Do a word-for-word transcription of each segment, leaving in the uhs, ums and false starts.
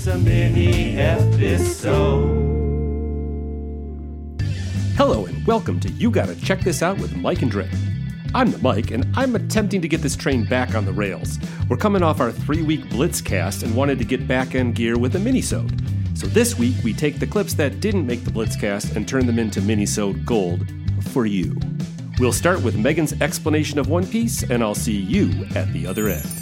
It's a mini episode. Hello and welcome to You Gotta Check This Out with Mike and Drip. I'm the Mike, and I'm attempting to get this train back on the rails. We're coming off our three-week Blitzcast and wanted to get back in gear with a minisode. So this week, we take the clips that didn't make the Blitzcast and turn them into minisode gold for you. We'll start with Megan's explanation of One Piece, and I'll see you at the other end.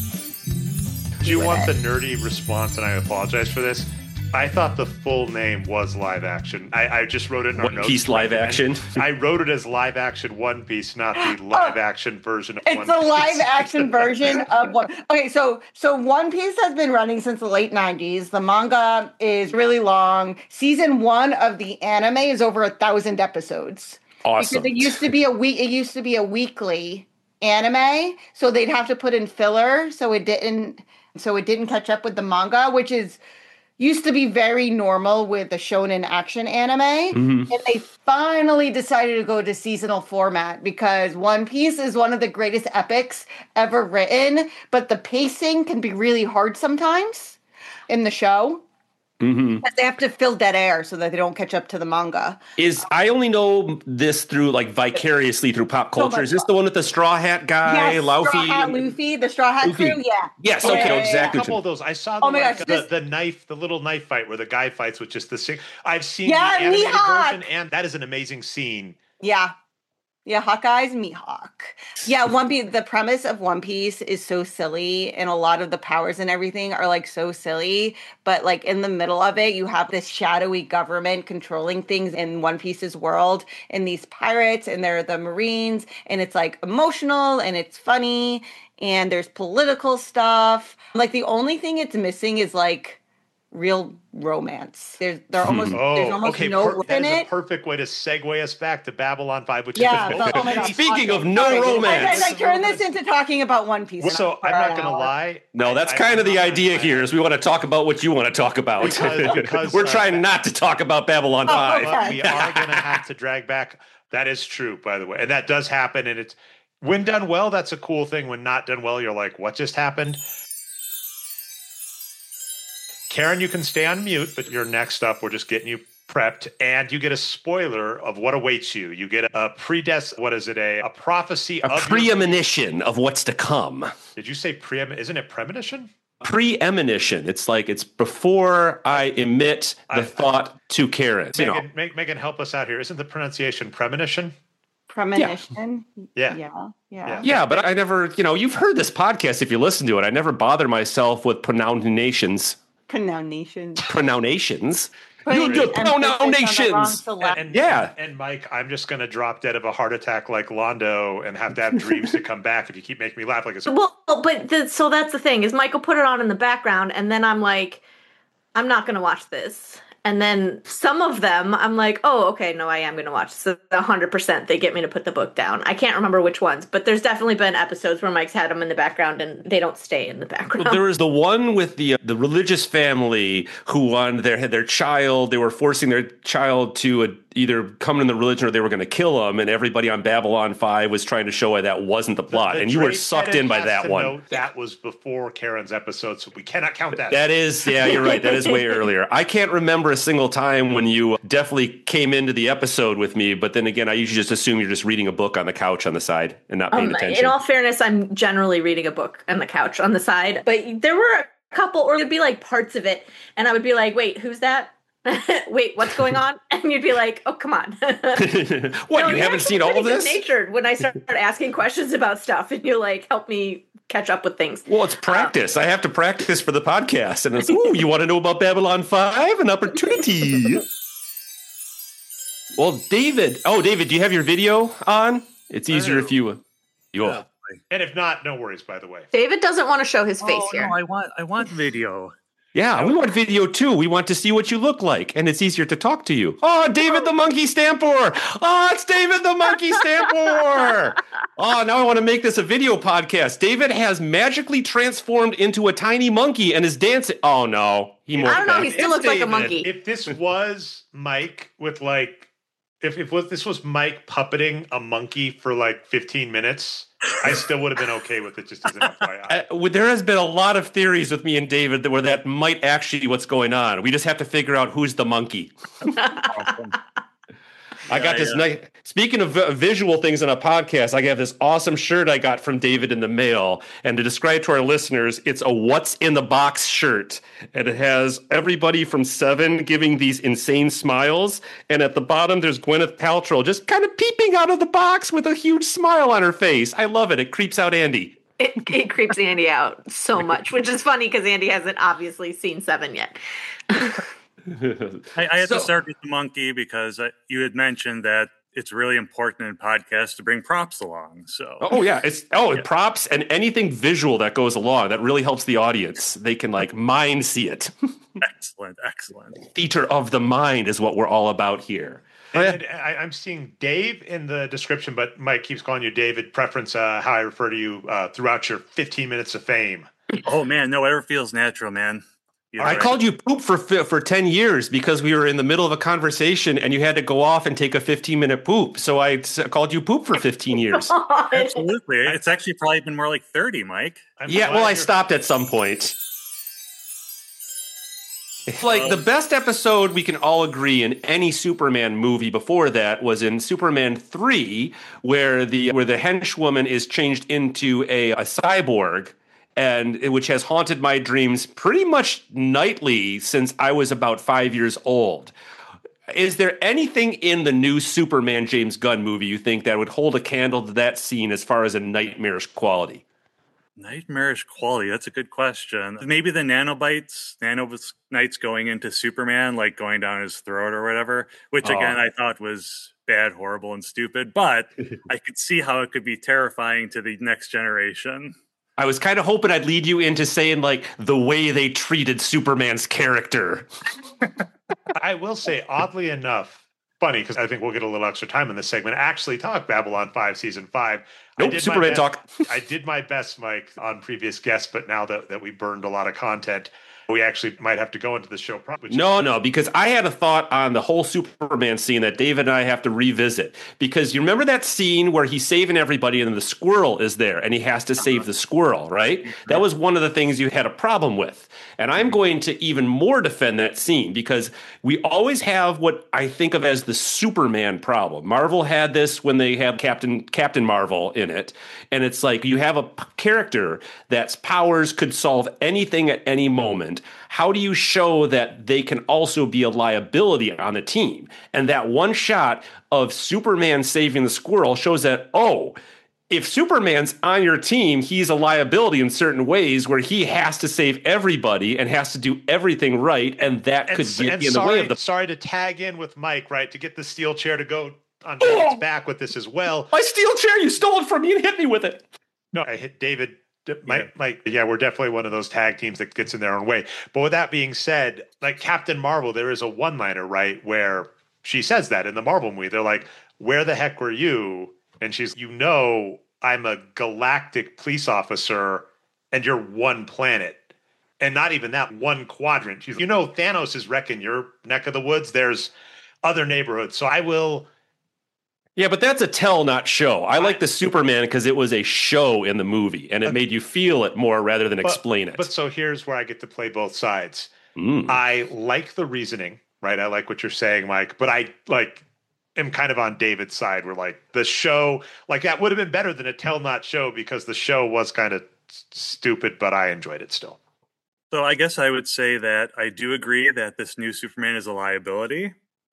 Do you want the nerdy response? And I apologize for this. I thought the full name was live action. I, I just wrote it in our One notes. Piece live action? I wrote it as live action One Piece, not the live action version of It's One the Piece. live action version of One. Okay, so so One Piece has been running since the late nineties. The manga is really long. Season one of the anime is over a thousand episodes. Awesome. Because it used to be a week. It used to be a weekly anime, so they'd have to put in filler, so it didn't. So it didn't catch up with the manga, which is. Used to be very normal with the shonen action anime, Mm-hmm. and they finally decided to go to seasonal format because One Piece is one of the greatest epics ever written, but the pacing can be really hard sometimes in the show. Mm-hmm. Because they have to fill dead air so that they don't catch up to the manga. Is I only know this through like vicariously through pop culture. Is this the one with the straw hat guy, Yes, Laufey? Straw Hat Luffy, the Straw Hat Luffy. crew, yeah. Yes, Yeah, okay, yeah, yeah, exactly. A couple of those. I saw Oh the, my like, gosh, the, this- the knife, the little knife fight where the guy fights with just the six. I've seen Yeah, the animated Mihawk. version, and that is an amazing scene. Yeah. Yeah, Hawkeye's Mihawk. Yeah, One Piece, the premise of One Piece is so silly, and a lot of the powers and everything are like so silly, but like in the middle of it, you have this shadowy government controlling things in One Piece's world, and these pirates, and they're the Marines, and it's like emotional and it's funny, and there's political stuff. Like the only thing it's missing is like real romance. There's there almost Oh, there's almost okay. no per- love that in is a it. perfect way to segue us back to Babylon five, which Yeah, is but- oh my gosh. Speaking of no Sorry, romance. I, I, I turned this into talking about One Piece. So I'm not going to lie. No, that's I- kind of I'm the not idea gonna- here is we want to talk about what you want to talk about. Because- because, We're uh, trying not to talk about Babylon Oh, five. okay. But we are going to have to drag back. That is true, by the way, and that does happen. And it's when done well, that's a cool thing. When not done well, you're like, "What just happened?" Karen, you can stay on mute, but you're next up. We're just getting you prepped, and you get a spoiler of what awaits you. You get a predes. What is it? A a prophecy A of your- preemonition of what's to come. Did you say preem? Isn't it premonition? Preemonition. It's like it's before I emit the I- thought to Karen. You know, Megan, Meg- Megan, help us out here. Isn't the pronunciation premonition? Premonition. Yeah. Yeah. Yeah. Yeah. yeah, but I never, you know, you've heard this podcast if you listen to it. I never bother myself with pronunciations. Pronunciations. Pronunciations. Putting You do the emphasis on the wrong pronunciations. syllable. And, Yeah. And, and Mike, I'm just going to drop dead of a heart attack like Londo and have to have dreams to come back if you keep making me laugh like a. Well, but the, so that's the thing is Michael put it on in the background, and then I'm like, I'm not going to watch this. And then some of them, I'm like, oh, okay, no, I am going to watch. So one hundred percent they get me to put the book down. I can't remember which ones, but there's definitely been episodes where Mike's had them in the background and they don't stay in the background. Well, there was the one with the uh, the religious family who wanted their their child. They were forcing their child to uh, either come in the religion or they were going to kill them. And everybody on Babylon five was trying to show why that wasn't the plot. The and you were Drake sucked edit in by has that to one. note that was before Karen's episode, so we cannot count that. That is, yeah, you're right. That is way earlier. I can't remember a single time when you definitely came into the episode with me, but then again, I usually just assume you're just reading a book on the couch on the side and not paying Um, attention. in all fairness, I'm generally reading a book on the couch on the side, but there were a couple, or it'd be like parts of it, and I would be like, wait, who's that? Wait, what's going on? And you'd be like, oh, come on. what, No, you you're haven't actually seen all pretty of this? good-natured when I start asking questions about stuff, and you like help me catch up with things. Well, it's practice. I have to practice for the podcast. And it's, ooh, you want to know about Babylon five? An opportunity. Well, David. Oh, David, do you have your video on? It's easier if you... you Yeah. And if not, no worries, by the way. David doesn't want to show his face Oh, here. no, I want I want video. Yeah, we want video too. We want to see what you look like, and it's easier to talk to you. Oh, David the Monkey Stampor! Oh, it's David the Monkey Stampor! Oh, now I want to make this a video podcast. David has magically transformed into a tiny monkey and is dancing. Oh no, he I morphed don't know. back. He still looks like a David. monkey. If this was Mike with like If if was, this was Mike puppeting a monkey for like fifteen minutes, I still would have been okay with it. Just as an F Y I. Uh, there has been a lot of theories with me and David that where that might actually be what's going on. We just have to figure out who's the monkey. Awesome. I got Yeah, this yeah. nice. Speaking of uh, visual things on a podcast, I have this awesome shirt I got from David in the mail. And to describe to our listeners, it's a "What's in the Box" shirt, and it has everybody from Seven giving these insane smiles. And at the bottom, there's Gwyneth Paltrow just kind of peeping out of the box with a huge smile on her face. I love it. It creeps out Andy. It, it creeps Andy out so much, which is funny because Andy hasn't obviously seen Seven yet. I, I had So- to start with the monkey because uh, you had mentioned that it's really important in podcasts to bring props along. So, Oh yeah, it's oh Yeah. props and anything visual that goes along that really helps the audience. They can like mind see it. excellent, excellent. Theater of the mind is what we're all about here. And, and I, I'm seeing Dave in the description, but Mike keeps calling you David. Preference uh, how I refer to you uh, throughout your fifteen minutes of fame. Oh man, no, whatever feels natural, man. Either I way. called you poop for fi- for ten years because we were in the middle of a conversation and you had to go off and take a fifteen minute poop. So I s- called you poop for fifteen years. Absolutely. It's actually probably been more like thirty, Mike. I'm Yeah, glad well, I you're- stopped at some point. Like the best episode we can all agree in any Superman movie before that was in Superman three, where the where the henchwoman is changed into a, a cyborg, and which has haunted my dreams pretty much nightly since I was about five years old. Is there anything in the new Superman James Gunn movie you think that would hold a candle to that scene as far as a nightmarish quality? Nightmarish quality. That's a good question. Maybe the nanobites, nanobites going into Superman, like going down his throat or whatever, which Oh. again I thought was bad, horrible, and stupid. But I could see how it could be terrifying to the next generation. I was kind of hoping I'd lead you into saying like the way they treated Superman's character. I will say, oddly enough, funny because I think we'll get a little extra time in this segment. Actually, talk Babylon five season five. I Nope, did my Superman best- talk. I did my best, Mike, on previous guests, but now that, that we burned a lot of content, we actually might have to go into the show. Pro- which is- No, no, because I had a thought on the whole Superman scene that David and I have to revisit. Because you remember that scene where he's saving everybody and the squirrel is there and he has to save the squirrel, right? That was one of the things you had a problem with. And I'm going to even more defend that scene because we always have what I think of as the Superman problem. Marvel had this when they had Captain Captain Marvel in it. And it's like you have a p- character that's powers could solve anything at any moment. How do you show that they can also be a liability on the team? And that one shot of Superman saving the squirrel shows that, oh, if Superman's on your team, he's a liability in certain ways where he has to save everybody and has to do everything right. And that And, could s- get and in the sorry, way of the. sorry to tag in with Mike, right, to get the steel chair to go on David's back with this as well. My steel chair, you stole it from me and hit me with it. No, I hit David. D- Mike, Mike, yeah, we're definitely one of those tag teams that gets in their own way. But with that being said, like Captain Marvel, there is a one-liner, right, where she says that in the Marvel movie. They're like, "Where the heck were you?" And she's, "You know, I'm a galactic police officer, and you're one planet, and not even that one quadrant. She's, you know, Thanos is wrecking your neck of the woods. There's other neighborhoods, so I will." Yeah, but that's a tell, not show. I like the Superman because it was a show in the movie and it made you feel it more rather than But- explain it. But so here's where I get to play both sides. Mm. I like the reasoning, right? I like what you're saying, Mike, but I like am kind of on David's side where like the show, like that would have been better than a tell not show because the show was kind of s- stupid, but I enjoyed it still. So I guess I would say that I do agree that this new Superman is a liability.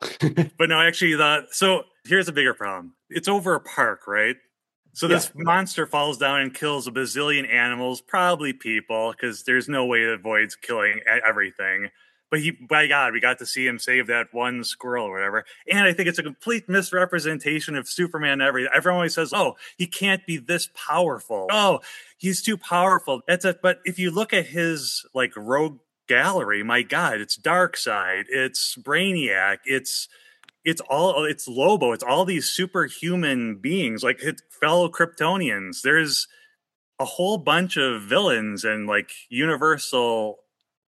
But no, actually, the so here's a bigger problem. It's over a park, right? So this monster falls down and kills a bazillion animals, probably people, because there's no way it avoids killing e- everything. But he, by God, we got to see him save that one squirrel or whatever. And I think it's a complete misrepresentation of Superman. Every everyone always says, "Oh, he can't be this powerful. Oh, he's too powerful." That's it. But if you look at his like rogue gallery, my God, it's Darkseid, it's Brainiac, it's it's all it's Lobo, it's all these superhuman beings, like his fellow Kryptonians. There's a whole bunch of villains and like universal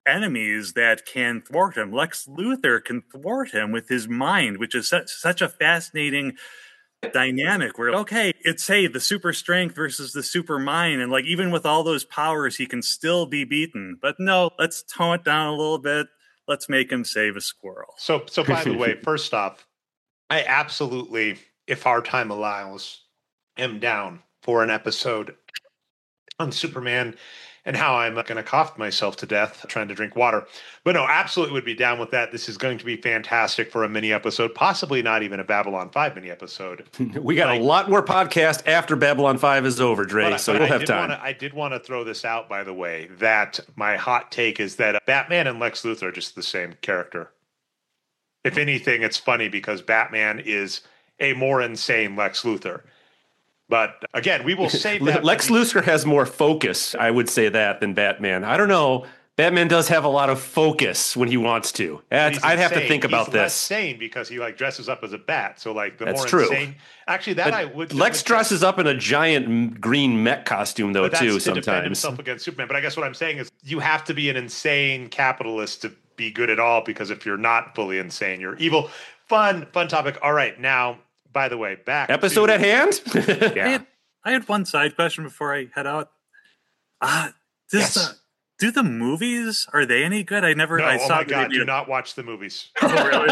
enemies that can thwart him. Lex Luthor can thwart him with his mind, which is such, such a fascinating dynamic where, okay, it's, hey, the super strength versus the super mind. And like, even with all those powers, he can still be beaten. But no, let's tone it down a little bit. Let's make him save a squirrel. So, so by the way, first off, I absolutely, if our time allows, am down for an episode on Superman and how I'm going to cough myself to death trying to drink water. But no, absolutely would be down with that. This is going to be fantastic for a mini episode, possibly not even a Babylon five mini episode. We got like, a lot more podcast after Babylon five is over, Dre, but, so but we'll I have time. Wanna, I did want to throw this out, by the way, that my hot take is that Batman and Lex Luthor are just the same character. If anything, it's funny because Batman is a more insane Lex Luthor. But again, we will save that. Lex Luthor has more focus, I would say that, than Batman. I don't know. Batman does have a lot of focus when he wants to. That's, I'd have to think about he's this. Less sane because he like dresses up as a bat. So like the that's more true. Insane, actually, that but I would. Lex dresses up in a giant green mech costume though but that's too. to sometimes defend himself against Superman. But I guess what I'm saying is you have to be an insane capitalist to be good at all. Because if you're not fully insane, you're evil. Fun, fun topic. All right, now. By the way, back episode to, at hand. Yeah. I had, I had one side question before I head out. Uh, does yes. the, do the movies, are they any good? I never no, I oh saw my God, do a... not watch the movies. Oh, really?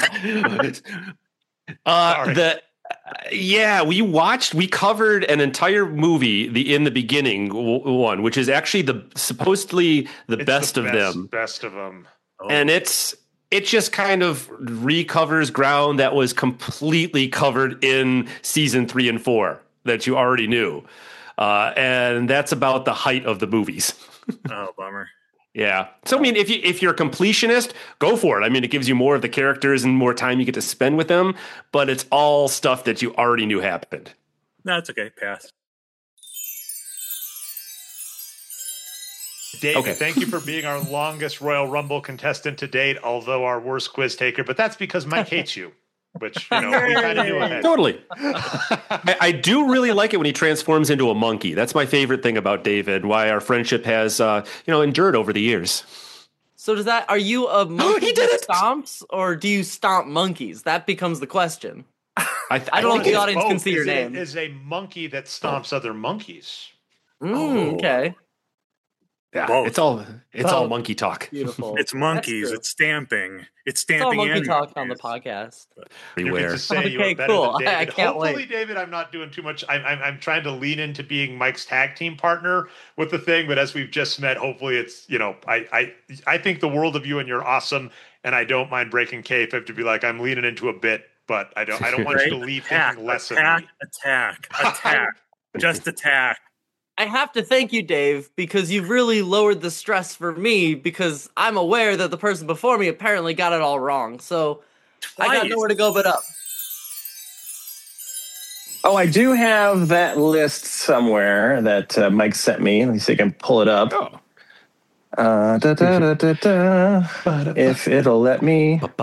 uh, the Yeah, we watched, we covered an entire movie, the In the Beginning one, which is actually the supposedly the it's best the of best, them. Best of them. Oh. And it's... It just kind of recovers ground that was completely covered in season three and four that you already knew. Uh, and that's about the height of the movies. Oh, bummer. Yeah. So, I mean, if, you, if you're a completionist, go for it. I mean, it gives you more of the characters and more time you get to spend with them. But it's all stuff that you already knew happened. No, it's okay. Pass. David, okay. Thank you for being our longest Royal Rumble contestant to date, although our worst quiz taker. But that's because Mike hates you, which, you know, we kind of knew ahead. Totally. I, I do really like it when he transforms into a monkey. That's my favorite thing about David, why our friendship has, uh, you know, endured over the years. So does that, are you a monkey he did that it! stomps, or do you stomp monkeys? That becomes the question. I, th- I don't know if the It's audience both. can see your Is name. It is a monkey that stomps other monkeys. Mm, Oh. okay. Yeah, Both. it's all it's all Both. monkey talk. Beautiful. It's monkeys. true. It's stamping. It's It's all stamping. monkey and talk on the monkeys. podcast. You Everywhere. get to say you Okay, are better cool. than I- I David. can't Hopefully, wait. David, I'm not doing too much. I'm, I'm I'm trying to lean into being Mike's tag team partner with the thing. But as we've just met, hopefully it's, you know, I I I think the world of you and you're awesome. And I don't mind breaking kayfabe to be like, I'm leaning into a bit, but I don't I don't want you to leave Attack, thinking less attack, of me. attack, attack. Just attack. I have to thank you, Dave, because you've really lowered the stress for me, because I'm aware that the person before me apparently got it all wrong. So I got Twice. nowhere to go but up. Oh, I do have that list somewhere that uh, Mike sent me. Let me see if I can pull it up. Oh. Uh, da, da, da, da, da. If it'll let me. Not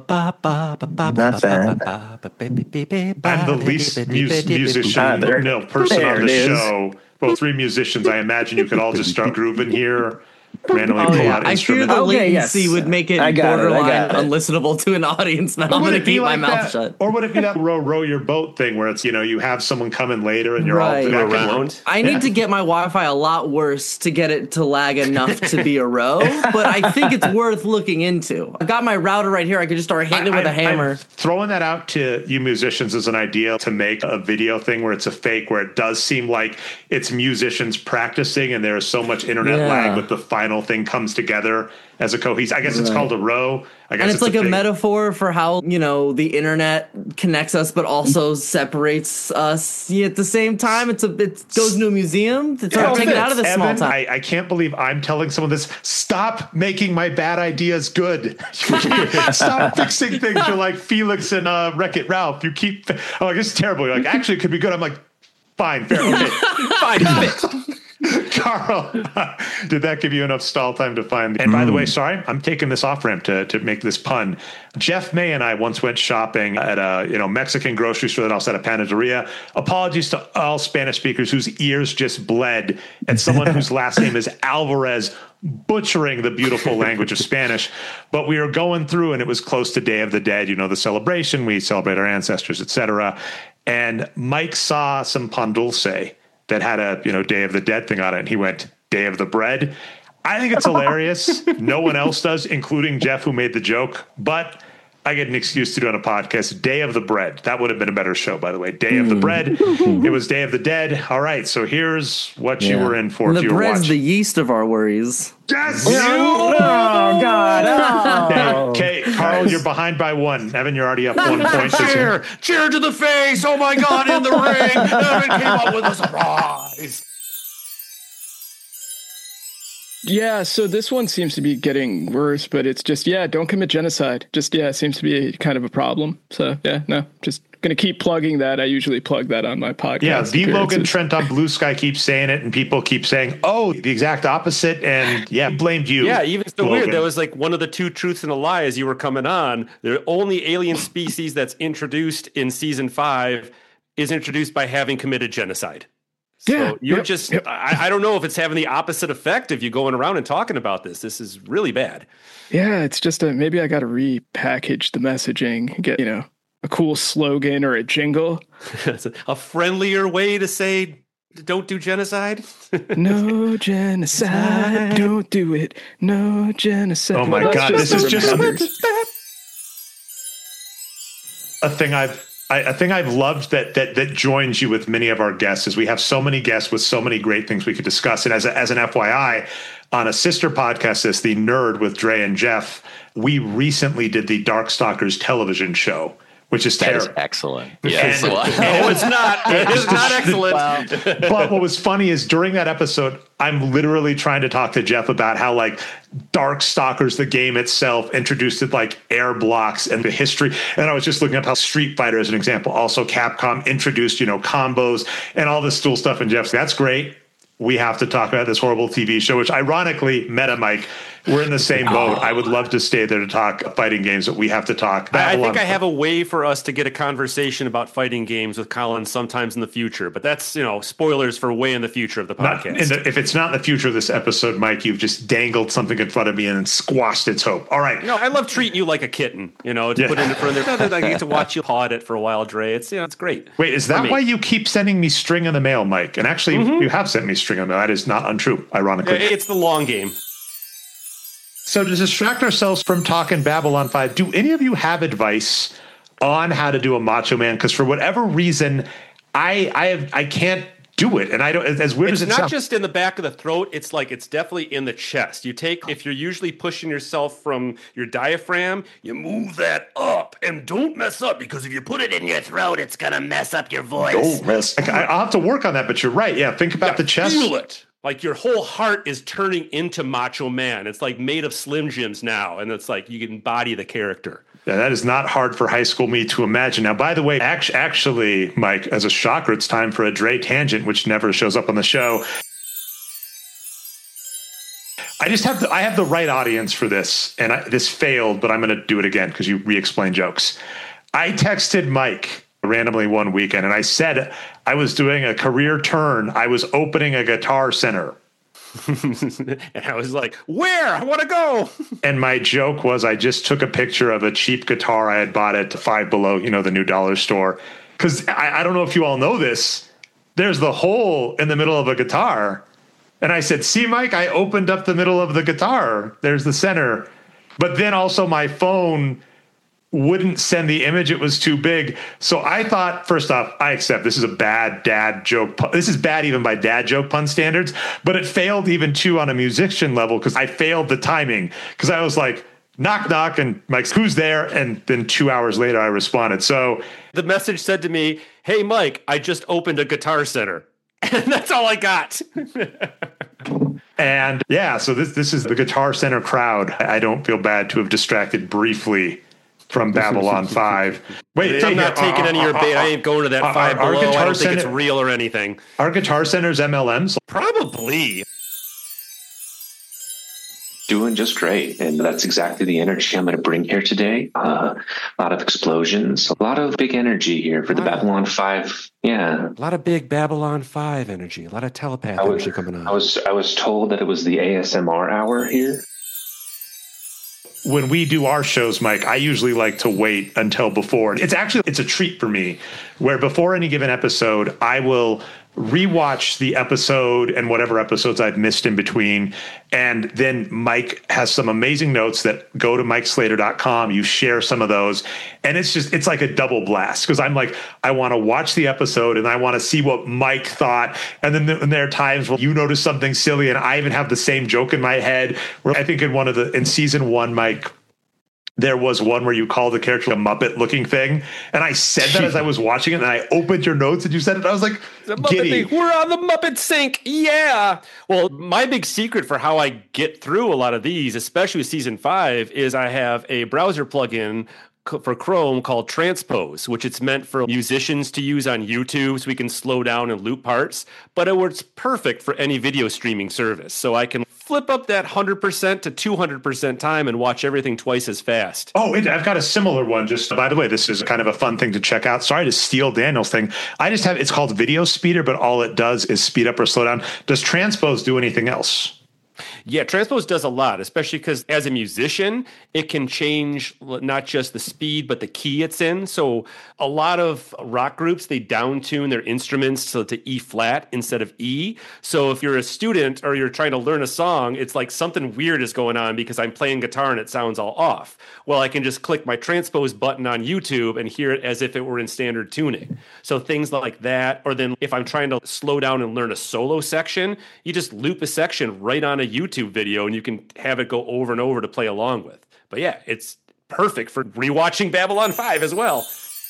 that. I'm the least mus- musician, Ah, there- no person there on it the is. show. Well, three musicians. I imagine you could all just start grooving here, randomly Oh, pull yeah. out I fear instruments. the Okay, latency yes. would make it I got it, I borderline got it. unlistenable to an audience now. I'm Would going to it be keep my like mouth that- shut. Or would it be that row row your boat thing where it's, you know, you have someone come in later and you're Right. all Go back and around. I need to get my Wi-Fi a lot worse to get it to lag enough to be a row, but I think it's worth looking into. I got my router right here. I could just start hitting it with a I'm- hammer. I'm throwing that out to you musicians as an idea to make a video thing where it's a fake, where it does seem like it's musicians practicing and there is so much internet Yeah. lag, but the final thing comes together as a cohesive. I guess it's called a row. I guess And it's, like a, thing. metaphor for how, you know, the internet connects us but also separates us. Yeah, at the same time, it's a it goes to a museum to try to take it out of the small Evan, town. I, I can't believe I'm telling someone this. Stop making my bad ideas good. Stop fixing things. You're like Felix and uh, Wreck-It Ralph. You keep, oh, I guess it's terrible. You're like, actually, it could be good. I'm like, fine, fair. Okay. Fine, fixed. Carl, did that give you enough stall time to find? And by the way, sorry, I'm taking this off ramp to, to make this pun. Jeff May and I once went shopping at a you know Mexican grocery store that also had a panaderia. Apologies to all Spanish speakers whose ears just bled at someone whose last name is Alvarez butchering the beautiful language of Spanish. But we were going through, and it was close to Day of the Dead. You know the celebration. We celebrate our ancestors, et cetera. And Mike saw some pan dulce that had a, you know, Day of the Dead thing on it. And he went, Day of the Bread. I think it's hilarious. No one else does, including Jeff, who made the joke. But I get an excuse to do on a podcast. Day of the Bread. That would have been a better show, by the way. Day of the Bread. It was Day of the Dead. All right. So here's what yeah. you were in for. And if the you were bread's watching. the yeast of our worries. Yes. You, oh, God. Oh. Okay, okay, Carl, you're behind by one. Evan, you're already up one point. Cheer. Cheer to the face. Oh, my God, in the ring. Evan came up with a surprise. Yeah, so this one seems to be getting worse, but it's just, yeah, don't commit genocide. Just, yeah, it seems to be kind of a problem. So, yeah, no, just going to keep plugging that. I usually plug that on my podcast. Yeah, the Logan Trent on Blue Sky keeps saying it, and people keep saying, oh, the exact opposite, and yeah, blamed you. Yeah, even so Logan. weird. That was like one of the two truths and a lie as you were coming on. The only alien species that's introduced in season five is introduced by having committed genocide. So yeah, you're yep, just, yep. I, I don't know if it's having the opposite effect if you're going around and talking about this. This is really bad. Yeah, it's just a, maybe I got to repackage the messaging, get, you know, a cool slogan or a jingle. A friendlier way to say, don't do genocide. No genocide. Don't do it. No genocide. Oh my Well, God, this is just remembers. a thing I've, I, a thing I've loved that that that joins you with many of our guests is we have so many guests with so many great things we could discuss. And as a, as an F Y I, on a sister podcast, this The Nerd with Dre and Jeff, we recently did the Darkstalkers television show, which is terrible. That is excellent. Yes. And- No, it's not. It is not excellent. But what was funny is during that episode, I'm literally trying to talk to Jeff about how like Darkstalkers, the game itself, introduced it like air blocks and the history. And I was just looking up how Street Fighter, as an example, also Capcom introduced, you know, combos and all this cool stuff. And Jeff's, that's great. We have to talk about this horrible T V show, which ironically, Meta Mike, we're in the same boat. I would love to stay there to talk fighting games, but we have to talk. I, I think I have a way for us to get a conversation about fighting games with Colin sometimes in the future, but that's, you know, spoilers for way in the future of the Not podcast. in the, if it's not in the future of this episode, Mike, you've just dangled something in front of me and squashed its hope. All right. No, I love treating you like a kitten, you know, to Yeah. put it in front of there. I get to watch you paw at it for a while, Dre. It's, you know, it's great. Wait, is For that me. why you keep sending me string in the mail, Mike? And actually, Mm-hmm. you have sent me string in the mail. That is not untrue, ironically. It's the long game. So to distract ourselves from talking Babylon five, do any of you have advice on how to do a Macho Man? Because for whatever reason, I I have I can't do it, and I don't. As weird It's as it not sounds, just in the back of the throat. It's like it's definitely in the chest. You take, if you're usually pushing yourself from your diaphragm, you move that up and don't mess up, because if you put it in your throat, it's going to mess up your voice. oh, miss. Like, I, I'll have to work on that. But you're right. Yeah, think about Yeah, the chest. Feel it. Like your whole heart is turning into Macho Man. It's like made of Slim Jims now, and it's like you can embody the character. Yeah, that is not hard for high school me to imagine. Now, by the way, actually, actually, Mike, as a shocker, it's time for a Dre tangent, which never shows up on the show. I just have the, I have the right audience for this, and I, this failed, but I'm going to do it again because you re-explain jokes. I texted Mike randomly one weekend, and I said I was doing a career turn. I was opening a Guitar Center. And I was like, where? I want to go. And my joke was I just took a picture of a cheap guitar I had bought at Five Below, you know, the new dollar store. Because I, I don't know if you all know this. There's the hole in the middle of a guitar. And I said, see, Mike, I opened up the middle of the guitar. There's the center. But then also my phone wouldn't send the image. It was too big. So I thought, first off, I accept this is a bad dad joke. This is bad even by dad joke pun standards, but it failed even too on a musician level because I failed the timing because I was like, knock, knock. And Mike's, who's there? And then two hours later, I responded. So The message said to me, hey, Mike, I just opened a Guitar Center. And that's all I got. And yeah, so this, this is the Guitar Center crowd. I don't feel bad to have distracted briefly from Babylon five. Wait, I'm not taking any of your bait. I ain't going to that Our- five our below. I Guitar don't think it's Center- real or anything. Are Guitar Center's M L Ms? Probably. Doing just great. And that's exactly the energy I'm going to bring here today. Uh, a lot of explosions, a lot of big energy here for the Babylon five. Yeah. A lot of big Babylon five energy, a lot of telepath I was, energy coming on. I was, I was told that it was the A S M R hour here. When we do our shows, Mike, I usually like to wait until before. It's actually, it's a treat for me where before any given episode, I will rewatch the episode and whatever episodes I've missed in between. And then Mike has some amazing notes that go to mike slater dot com. You share some of those. And it's just, it's like a double blast because I'm like, I want to watch the episode and I want to see what Mike thought. And then and there are times where you notice something silly and I even have the same joke in my head. Where I think in one of the, in season one, Mike, there was one where you called the character a Muppet looking thing. And I said that as I was watching it and I opened your notes and you said it. I was like, giddy. Thing. We're on the Muppet Sync. Yeah. Well, my big secret for how I get through a lot of these, especially with season five, is I have a browser plugin for Chrome called Transpose, which it's meant for musicians to use on YouTube so we can slow down and loop parts, but it works perfect for any video streaming service. So I can flip up that one hundred percent to two hundred percent time and watch everything twice as fast. Oh, it, I've got a similar one. Just by the way, this is kind of a fun thing to check out. Sorry to steal Daniel's thing. I just have, it's called Video Speeder, but all it does is speed up or slow down. Does Transpose do anything else? Yeah, Transpose does a lot, especially because as a musician, it can change not just the speed, but the key it's in. So a lot of rock groups, they down tune their instruments so to E flat instead of E. So if you're a student or you're trying to learn a song, it's like something weird is going on because I'm playing guitar and it sounds all off. Well, I can just click my Transpose button on YouTube and hear it as if it were in standard tuning. So things like that, or then if I'm trying to slow down and learn a solo section, you just loop a section right on a YouTube video and you can have it go over and over to play along with. But yeah, it's perfect for rewatching Babylon five as well.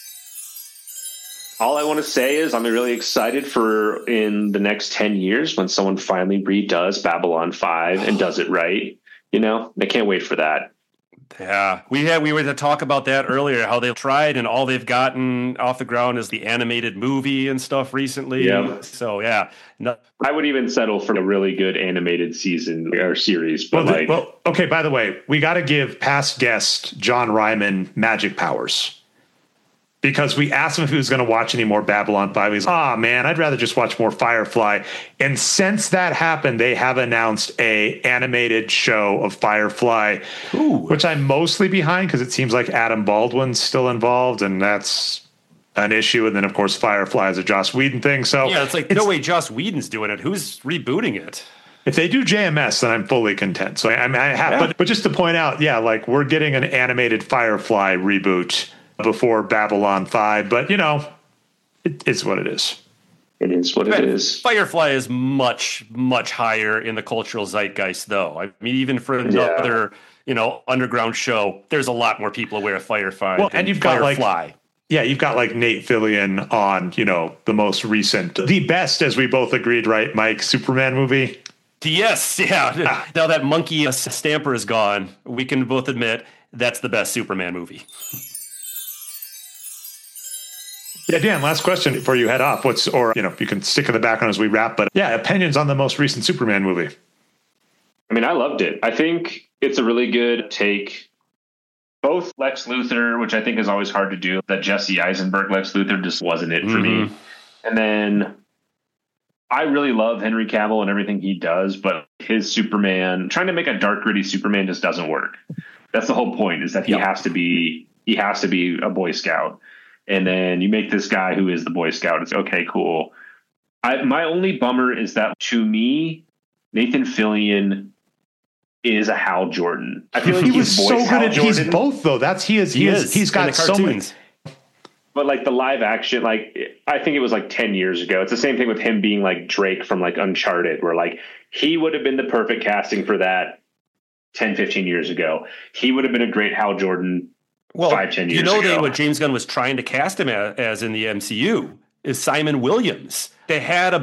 All I want to say is I'm really excited for in the next ten years when someone finally redoes Babylon five and does it right. You know, I can't wait for that. Yeah, we had we were to talk about that earlier, how they tried and all they've gotten off the ground is the animated movie and stuff recently. Yeah. So yeah, no. I would even settle for a really good animated season or series. But well, like, the, well, okay. By the way, we got to give past guest John Ryman magic powers. Because we asked him if he was going to watch any more Babylon five. He's, ah, oh, man, I'd rather just watch more Firefly. And since that happened, they have announced a animated show of Firefly, Ooh. which I'm mostly behind because it seems like Adam Baldwin's still involved, and that's an issue. And then, of course, Firefly is a Joss Whedon thing. So yeah, it's like, it's, no way Joss Whedon's doing it. Who's rebooting it? If they do J M S, then I'm fully content. So I, I, mean, I have, yeah. but, but just to point out, yeah, like we're getting an animated Firefly reboot before Babylon five, but you know, it is what it is. It is what it is. Firefly is much, much higher in the cultural zeitgeist, though. I mean, even for another, yeah. you know, underground show, there's a lot more people aware of Firefly. Well, and you've got Firefly. like, yeah, you've got like Nate Fillion on, you know, the most recent, the best, as we both agreed, right, Mike, Superman movie. Yes, yeah. Ah. Now that monkey Stamper is gone, we can both admit that's the best Superman movie. Yeah, Dan, last question before you head off. What's, or, you know, you can stick in the background as we wrap, but yeah, opinions on the most recent Superman movie. I mean, I loved it. I think it's a really good take. Both Lex Luthor, which I think is always hard to do, that Jesse Eisenberg Lex Luthor just wasn't it for mm-hmm. me. And then I really love Henry Cavill and everything he does, but his Superman, trying to make a dark, gritty Superman just doesn't work. That's the whole point, is that he yep. has to be, he has to be a Boy Scout. And then you make this guy who is the Boy Scout. It's okay, cool. I, my only bummer is that to me, Nathan Fillion is a Hal Jordan. I feel like he he's was so good Hal at Jordan. He's both though. That's he is. He, he is. is. He's got so many. But like the live action, like I think it was like ten years ago. It's the same thing with him being like Drake from like Uncharted, where like he would have been the perfect casting for that ten, fifteen years ago. He would have been a great Hal Jordan. Well, five, ten years you know ago. They, what James Gunn was trying to cast him as, as in the M C U is Simon Williams. They had a bit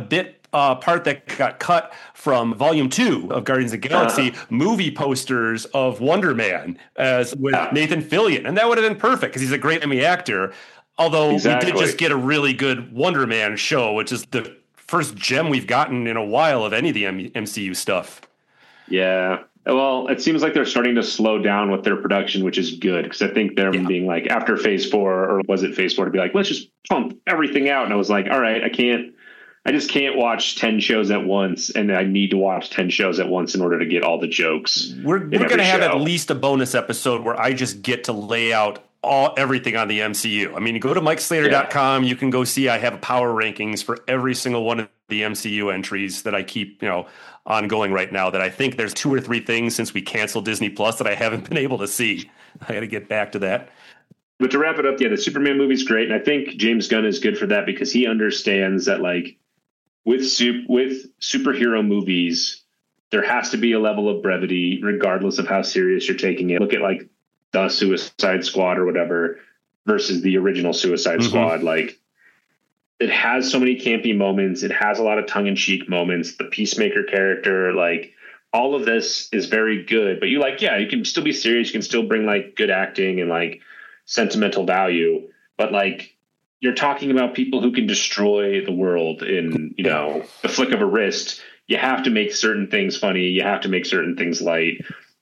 uh, part that got cut from Volume Two of Guardians of the Galaxy, uh-huh. movie posters of Wonder Man as with yeah. Nathan Fillion, and that would have been perfect because he's a great Emmy actor. Although exactly. we did just get a really good Wonder Man show, which is the first gem we've gotten in a while of any of the M C U stuff. Yeah. Well, it seems like they're starting to slow down with their production, which is good because I think they're yeah. being like after phase four, or was it phase four, to be like, let's just pump everything out. And I was like, all right, I can't, I just can't watch ten shows at once, and I need to watch ten shows at once in order to get all the jokes. We're, we're going to have at least a bonus episode where I just get to lay out all everything on the M C U. I mean, you go to Mike Slater dot com, yeah. you can go see I have a power rankings for every single one of the M C U entries that I keep, you know, ongoing right now, that I think there's two or three things since we canceled Disney Plus that I haven't been able to see. I got to get back to that. But to wrap it up, yeah, the Superman movie's great. And I think James Gunn is good for that because he understands that, like, with sup- with superhero movies, there has to be a level of brevity regardless of how serious you're taking it. Look at, like, the Suicide Squad or whatever versus the original Suicide mm-hmm. Squad. Like, it has so many campy moments. It has a lot of tongue-in-cheek moments. The Peacemaker character, like, all of this is very good. But you like, yeah, you can still be serious. You can still bring, like, good acting and, like, sentimental value. But, like, you're talking about people who can destroy the world in, you know, the flick of a wrist. You have to make certain things funny. You have to make certain things light.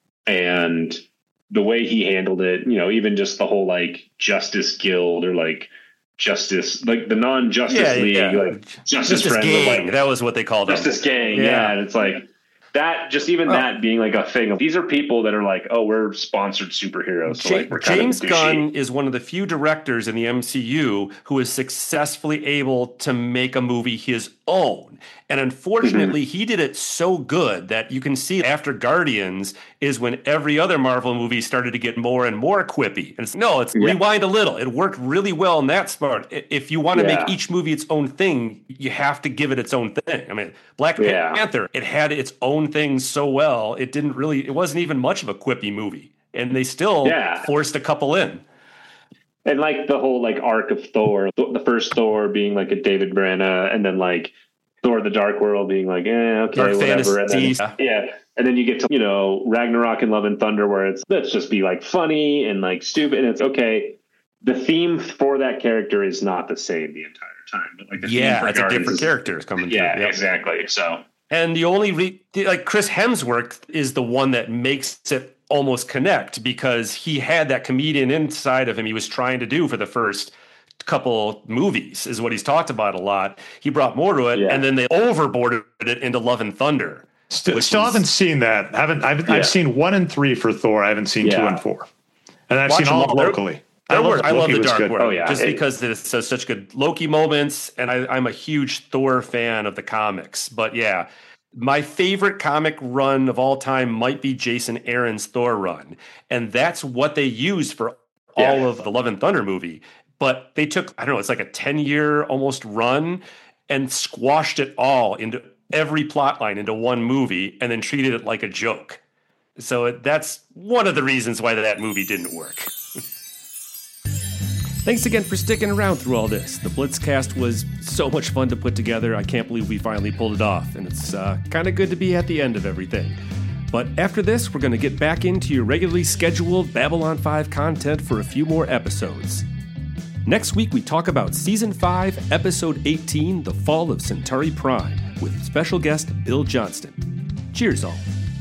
And the way he handled it, you know, even just the whole, like, Justice Guild or, like, Justice, like the non-Justice yeah, League, yeah. like Justice, Justice Friends, Gang, like, that was what they called Justice them. Gang, yeah. yeah. And it's like that, just even oh. that being like a thing. These are people that are like, oh, we're sponsored superheroes. So J- like, we're James kind of Gunn is one of the few directors in the M C U who is successfully able to make a movie his own. And unfortunately, mm-hmm. he did it so good that you can see after Guardians is when every other Marvel movie started to get more and more quippy. And it's no, it's yeah. rewind a little. It worked really well in that part. If you want to yeah. make each movie its own thing, you have to give it its own thing. I mean, Black yeah. Panther, it had its own thing so well. It didn't really, it wasn't even much of a quippy movie. And they still yeah. forced a couple in. And like the whole like arc of Thor, the first Thor being like a David Branagh, and then like Thor the Dark World being like, eh, okay, Dark whatever. And then, fantasy. yeah. And then you get to, you know, Ragnarok and Love and Thunder, where it's, let's just be like funny and like stupid. And it's okay. The theme for that character is not the same the entire time. But like the yeah, theme for it's a different is, character coming yeah, through. Yeah, exactly. So, and the only, re- like Chris Hemsworth is the one that makes it almost connect because he had that comedian inside of him he was trying to do for the first couple movies is what he's talked about a lot. He brought more to it, yeah. and then they overboarded it into Love and Thunder. Still, still is, haven't seen that. Haven't I've, yeah. I've seen one and three for Thor. I haven't seen yeah. two and four, and I've Watch seen all locally. I love, I love the Dark good. World, oh, yeah. just it, because there's so, such good Loki moments, and I, I'm a huge Thor fan of the comics. But yeah, my favorite comic run of all time might be Jason Aaron's Thor run, and that's what they used for yeah. all of the Love and Thunder movie. But they took, I don't know, it's like a ten-year almost run and squashed it all into every plot line into one movie and then treated it like a joke. So it, that's one of the reasons why that movie didn't work. Thanks again for sticking around through all this. The Blitzcast was so much fun to put together. I can't believe we finally pulled it off. And it's uh, kind of good to be at the end of everything. But after this, we're going to get back into your regularly scheduled Babylon five content for a few more episodes. Next week, we talk about Season five, Episode eighteen, The Fall of Centauri Prime, with special guest Bill Johnston. Cheers, all.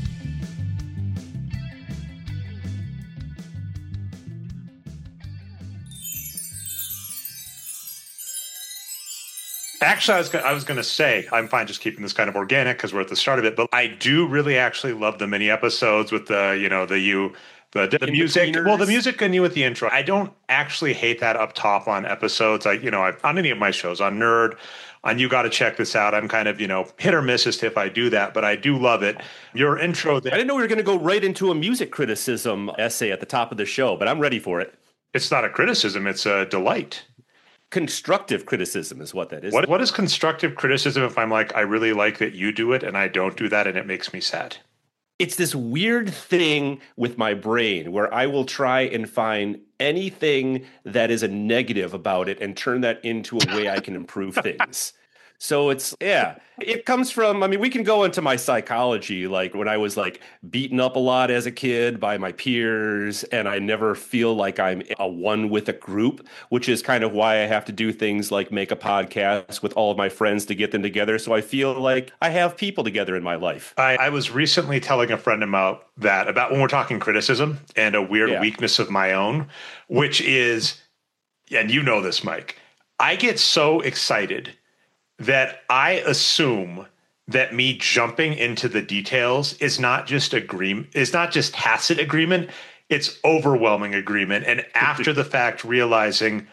Actually, I was gonna, I was going to say I'm fine just keeping this kind of organic because we're at the start of it. But I do really actually love the mini episodes with the you know the you. The, the music, well, the music and you with the intro. I don't actually hate that up top on episodes. I, you know, I, on any of my shows, on Nerd, on You Gotta Check This Out, I'm kind of, you know, hit or miss as to if I do that, but I do love it. Your intro. That, I didn't know we were going to go right into a music criticism essay at the top of the show, but I'm ready for it. It's not a criticism. It's a delight. Constructive criticism is what that is. What What is constructive criticism if I'm like, I really like that you do it and I don't do that and it makes me sad? It's this weird thing with my brain where I will try and find anything that is a negative about it and turn that into a way I can improve things. So it's, yeah, it comes from, I mean, we can go into my psychology, like when I was like beaten up a lot as a kid by my peers, and I never feel like I'm a one with a group, which is kind of why I have to do things like make a podcast with all of my friends to get them together. So I feel like I have people together in my life. I, I was recently telling a friend about that, about when we're talking criticism and a weird Yeah. weakness of my own, which is, and you know this, Mike, I get so excited that I assume that me jumping into the details is not just agreement, is not just tacit agreement, it's overwhelming agreement. And after the fact, realizing,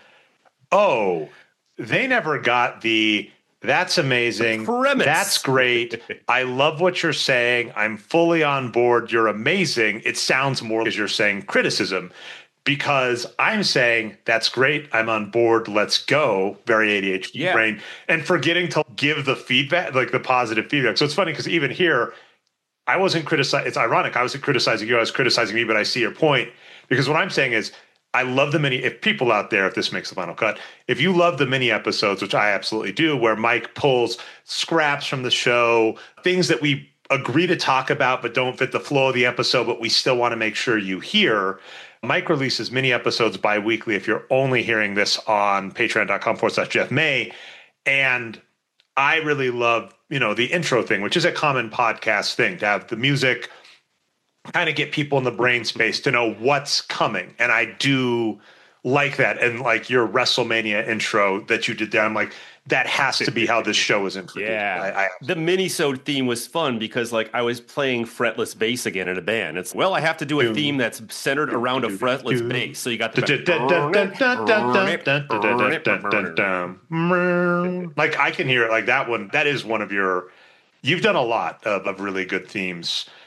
oh, they never got the that's amazing. Premise. That's great. I love what you're saying. I'm fully on board. You're amazing. It sounds more as you're saying criticism. Because I'm saying, that's great, I'm on board, let's go, very A D H D Yeah. brain, and forgetting to give the feedback, like the positive feedback. So it's funny because even here, I wasn't criticizing, it's ironic, I wasn't criticizing you, I was criticizing me, but I see your point. Because what I'm saying is, I love the mini, if people out there, if this makes the final cut, if you love the mini episodes, which I absolutely do, where Mike pulls scraps from the show, things that we agree to talk about but don't fit the flow of the episode, but we still want to make sure you hear. Mike releases mini episodes bi-weekly if you're only hearing this on patreon.com forward slash Jeff May. And I really love, you know, the intro thing, which is a common podcast thing, to have the music kind of get people in the brain space to know what's coming. And I do like that. And like your WrestleMania intro that you did there, I'm like, that has to be how this show is introduced. Yeah. I, I, the mini-sode theme was fun because like I was playing fretless bass again in a band. It's, well, I have to do a theme that's centered around a fretless bass. So you got the like I can hear it like that one. That is one of your, you've done a lot of, of really good themes.